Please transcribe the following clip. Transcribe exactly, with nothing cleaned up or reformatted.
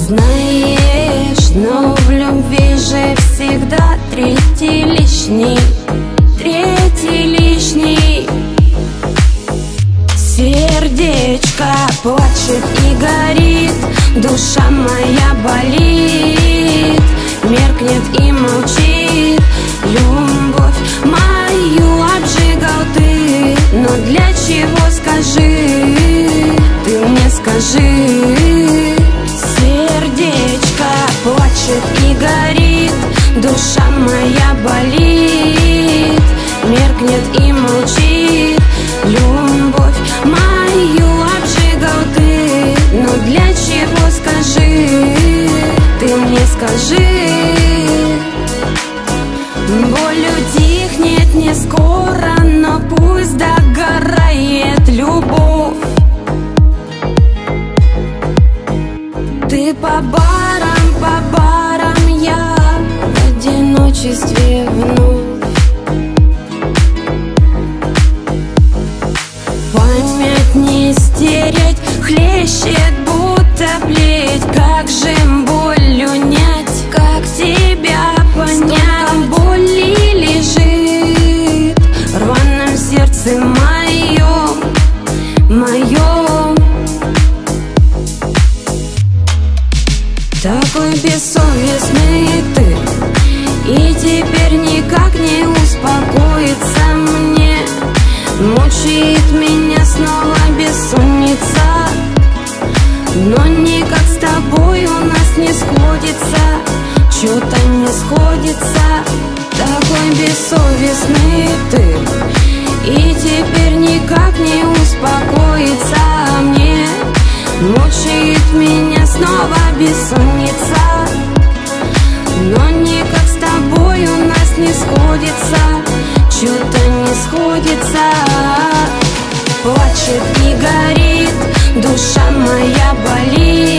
Знаешь, но в любви же всегда третий лишний, третий лишний. Сердечко плачет и горит, душа моя болит, меркнет и молчит. Любовь мою обжигал ты, но для чего, скажи, ты мне скажи. Сердечко плачет и горит, душа моя болит, меркнет и молчит. Любовь мою обжигал ты, но для чего, скажи, ты мне скажи. Боль утихнет не скоро, но пусть догорает любовь. Ты по барам, по барам, я в одиночестве вновь. Память не стереть, хлещет, будто плеть. Как же боль унять, как тебя понять? Столько боли лежит в рваном сердце моем, моем. Такой бессовестный ты, и теперь никак не успокоится мне. Мучает меня снова бессонница, но никак с тобой у нас не сходится, что-то не сходится. Такой бессовестный ты, и теперь никак не успокоится мне. Мучает меня снова бессонница, но никак с тобой у нас не сходится, что-то не сходится. Плачет и горит, душа моя болит,